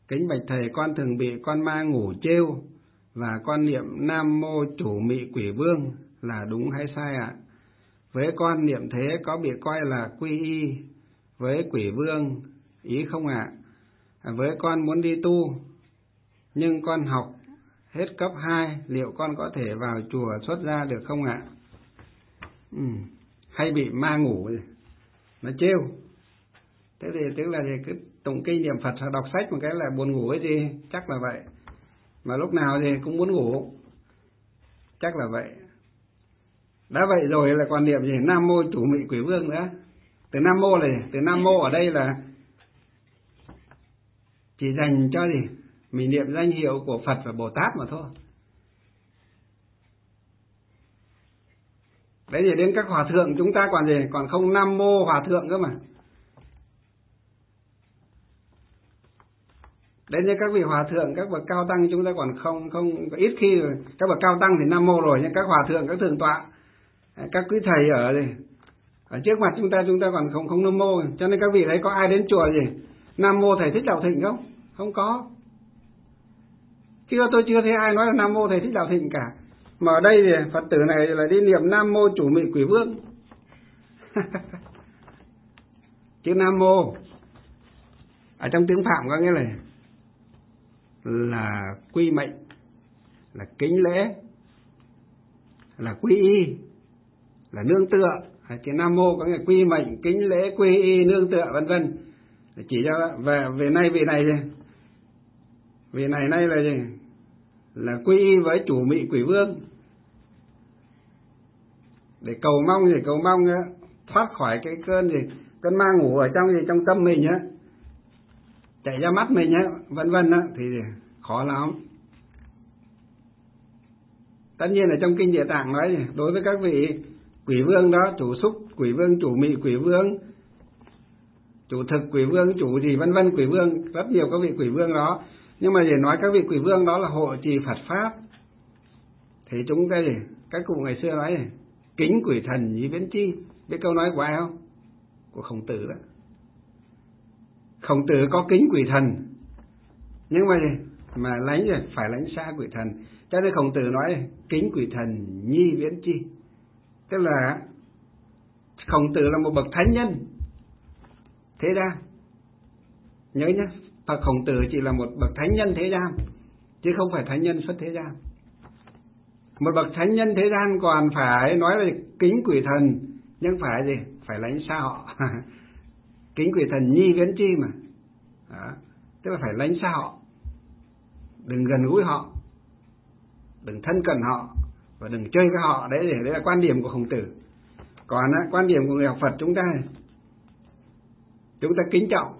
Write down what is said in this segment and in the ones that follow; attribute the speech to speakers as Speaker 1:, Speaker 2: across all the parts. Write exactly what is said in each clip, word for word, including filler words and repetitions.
Speaker 1: Kính bạch thầy, con thường bị con ma ngủ trêu và con niệm Nam Mô Chủ Mị Quỷ Vương là đúng hay sai ạ? Với con niệm thế có bị coi là quy y với quỷ vương ý không ạ? Với con muốn đi tu nhưng con học hết cấp hai, liệu con có thể vào chùa xuất gia được không ạ? Ừ. Hay bị ma ngủ nó trêu. Thế thì tức là thì cứ tụng kinh niệm Phật hoặc đọc sách một cái là buồn ngủ ấy gì, chắc là vậy. Mà lúc nào thì cũng muốn ngủ, chắc là vậy. Đã vậy rồi là còn niệm gì Nam Mô Chủ Mị Quỷ Vương nữa. Từ Nam Mô này, từ Nam Mô ở đây là chỉ dành cho gì mình niệm danh hiệu của Phật và Bồ Tát mà thôi. Đấy thì đến các hòa thượng chúng ta còn gì, còn không Nam Mô hòa thượng cơ mà. Đến như các vị hòa thượng, các bậc cao tăng chúng ta còn không không ít khi rồi. Các bậc cao tăng thì Nam Mô rồi, nhưng các hòa thượng, các thượng tọa, các quý thầy ở đây ở trước mặt chúng ta chúng ta còn không không Nam Mô. Cho nên các vị thấy có ai đến chùa gì Nam Mô Thầy Thích Đạo Thịnh không? Không có. Chưa, tôi chưa thấy ai nói là Nam Mô Thầy Thích Đạo Thịnh cả. Mà ở đây thì Phật tử này là đi niệm Nam Mô Chủ Mị Quỷ Vương. Chữ Nam Mô ở trong tiếng Phạm có nghĩa là là quy mệnh, là kính lễ, là quy y, là nương tựa. Chữ Nam Mô có nghĩa là quy mệnh, kính lễ, quy y, nương tựa vân vân. Chỉ cho về về nay vị này gì? Vị này nay là gì? Là quy y với Chủ Mị Quỷ Vương. Để cầu mong gì? Cầu mong thoát khỏi cái cơn gì? Cơn ma ngủ ở trong gì? Trong tâm mình á, chạy ra mắt mình á, vân vân á, thì khó lắm. Tất nhiên là trong kinh Địa Tạng nói đối với các vị quỷ vương đó, chủ xúc quỷ vương, chủ mị quỷ vương, chủ thực quỷ vương, chủ gì vân vân quỷ vương, rất nhiều các vị quỷ vương đó. Nhưng mà để nói các vị quỷ vương đó là hộ trì Phật pháp, thì chúng ta gì? Các cụ ngày xưa nói này, kính quỷ thần nhí biến chi. Biết câu nói của ai không? Của Khổng Tử đó. Khổng Tử có kính quỷ thần, nhưng mà gì? Mà lánh rồi phải lánh xa quỷ thần. Cho nên Khổng Tử nói kính quỷ thần nhi viễn chi. Tức là Khổng Tử là một bậc thánh nhân thế gian. Nhớ nhé, Phật Khổng Tử chỉ là một bậc thánh nhân thế gian, chứ không phải thánh nhân xuất thế gian. Một bậc thánh nhân thế gian còn phải nói là kính quỷ thần, nhưng phải gì? Phải lánh xa họ. Kính quỷ thần nhi viễn chi mà. Đó. Tức là phải lánh xa họ, đừng gần gũi họ, đừng thân cận họ, và đừng chơi với họ. Đấy, đấy là quan điểm của Khổng Tử. Còn quan điểm của người học Phật chúng ta, chúng ta kính trọng,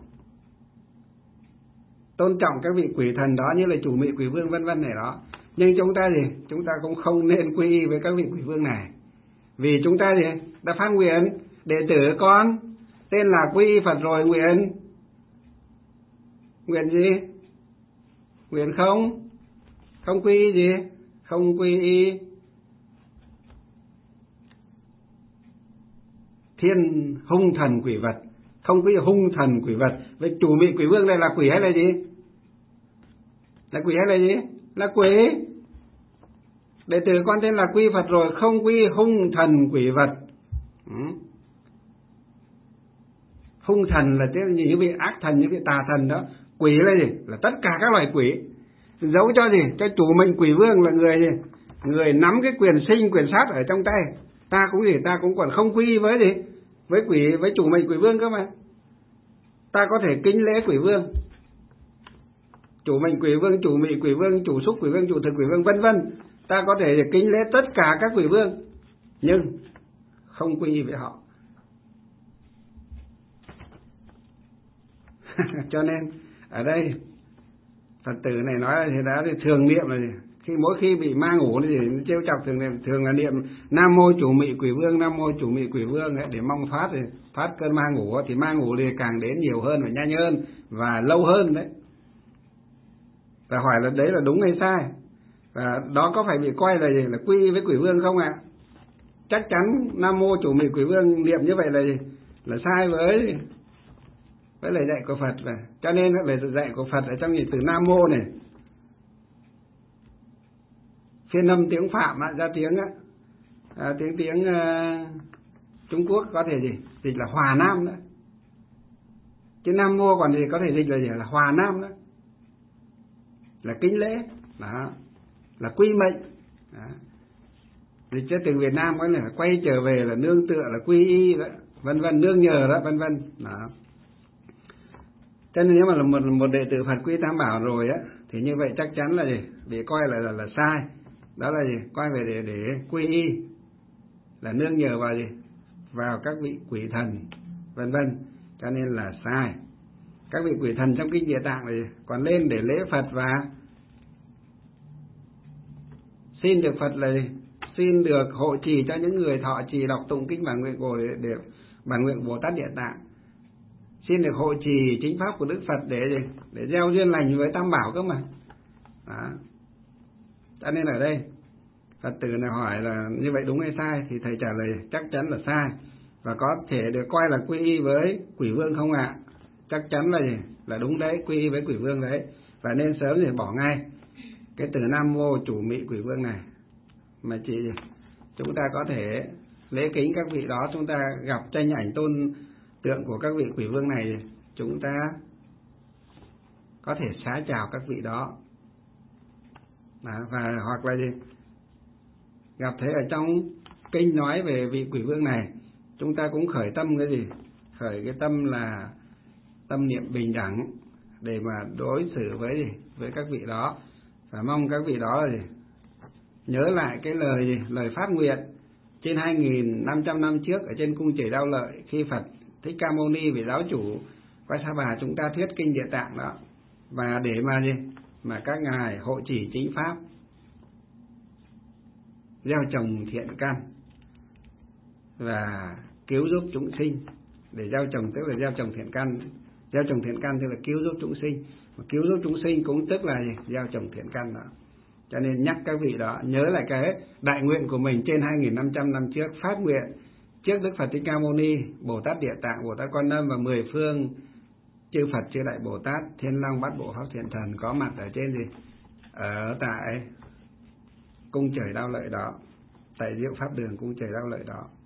Speaker 1: tôn trọng các vị quỷ thần đó như là chủ mị quỷ vương vân vân này đó. Nhưng chúng ta gì? Chúng ta cũng không nên quy y với các vị quỷ vương này. Vì chúng ta gì? Đã phát nguyện đệ tử con tên là quy y Phật rồi, nguyện nguyện gì? Nguyện không không quy y gì? Không quy y thiên hung thần quỷ vật, không quy y hung thần quỷ vật. Vậy chủ mị quỷ vương đây là quỷ hay là gì? Là quỷ hay là gì? Là quỷ. Đệ tử con tên là quy Phật rồi, không quy hung thần quỷ vật. Ừ. Hung thần là những vị ác thần, những vị tà thần đó. Quỷ là gì? Là tất cả các loại quỷ. Giấu cho gì? Cho chủ mệnh quỷ vương là người gì? Người nắm cái quyền sinh, quyền sát ở trong tay. Ta cũng gì? Ta cũng còn không quy với gì? Với quỷ, với chủ mệnh quỷ vương cơ mà. Ta có thể kính lễ quỷ vương, chủ mệnh quỷ vương, chủ mị quỷ vương, chủ xúc quỷ vương, chủ thực quỷ vương vân vân. Ta có thể kính lễ tất cả các quỷ vương, nhưng không quy với họ. Cho nên ở đây Phật tử này nói thì đã thì thường niệm là gì? Khi mỗi khi bị ma ngủ thì trêu chọc thường niệm, thường là niệm Nam Mô Chủ Mị Quỷ Vương, Nam Mô Chủ Mị Quỷ Vương ấy, để mong thoát thì thoát cơn ma ngủ. Thì ma ngủ thì càng đến nhiều hơn và nhanh hơn và lâu hơn đấy. Và hỏi là đấy là đúng hay sai, và đó có phải bị coi là gì? Là quy với quỷ vương không ạ? À? Chắc chắn Nam Mô Chủ Mị Quỷ Vương niệm như vậy là gì? Là sai với với lời dạy của Phật. Và cho nên lời dạy của Phật ở trong những từ Nam Mô này, phiên âm tiếng Phạm á, ra tiếng á, à, tiếng tiếng uh, Trung Quốc có thể gì dịch là Hòa Nam đó, chứ Nam Mô còn gì có thể dịch là gì là Hòa Nam đó, là kính lễ đó, là quy mệnh đó. Dịch cho từ Việt Nam có là quay trở về, là nương tựa, là quy y đó, vân vân, nương nhờ đó, vân vân đó. Cho nên nếu mà là một một đệ tử Phật quy Tam Bảo rồi á, thì như vậy chắc chắn là gì bị coi là là, là sai. Đó là gì coi về để để quy y, là nương nhờ vào gì vào các vị quỷ thần vân vân, cho nên là sai. Các vị quỷ thần trong kinh Địa Tạng này còn lên để lễ Phật và xin được Phật là gì? Xin được hộ trì cho những người thọ trì đọc tụng kinh bản nguyện của để bản nguyện Bồ Tát Địa Tạng, xin được hộ trì chính pháp của Đức Phật để gì để gieo duyên lành với Tam Bảo cơ mà. Đó. Cho nên ở đây Phật tử này hỏi là như vậy đúng hay sai, thì thầy trả lời chắc chắn là sai, và có thể được coi là quy y với quỷ vương không ạ? À? Chắc chắn là gì là đúng đấy, quy y với quỷ vương đấy, và nên sớm thì bỏ ngay cái từ Nam Mô chủ mị quỷ vương này, mà chỉ chúng ta có thể lễ kính các vị đó, chúng ta gặp tranh ảnh tôn tượng của các vị quỷ vương này, chúng ta có thể xá chào các vị đó. Đó, và hoặc là gì gặp thế ở trong kinh nói về vị quỷ vương này, chúng ta cũng khởi tâm cái gì khởi cái tâm là tâm niệm bình đẳng để mà đối xử với gì với các vị đó, và mong các vị đó là gì nhớ lại cái lời gì lời phát nguyện trên hai nghìn năm trăm năm trước ở trên cung Trời Đao Lợi, khi Phật Thích Ca Mâu Ni vị giáo chủ Quay Sa Bà chúng ta thuyết kinh Địa Tạng đó, và để mà gì mà các ngài hộ trì chính pháp, gieo trồng thiện căn và cứu giúp chúng sinh. Để gieo trồng tức là gieo trồng thiện căn, gieo trồng thiện căn tức là cứu giúp chúng sinh, mà cứu giúp chúng sinh cũng tức là gì gieo trồng thiện căn đó. Cho nên nhắc các vị đó nhớ lại cái đại nguyện của mình trên hai nghìn năm trăm năm trước, phát nguyện trước Đức Phật Thích Ca Mâu Ni, Bồ Tát Địa Tạng, Bồ Tát Quan Âm và mười phương chư Phật chư Đại Bồ Tát, Thiên Long Bát Bộ Pháp Thiện Thần có mặt ở trên gì ở tại cung Trời Đao Lợi đó, tại Diệu Pháp Đường cung Trời Đao Lợi đó.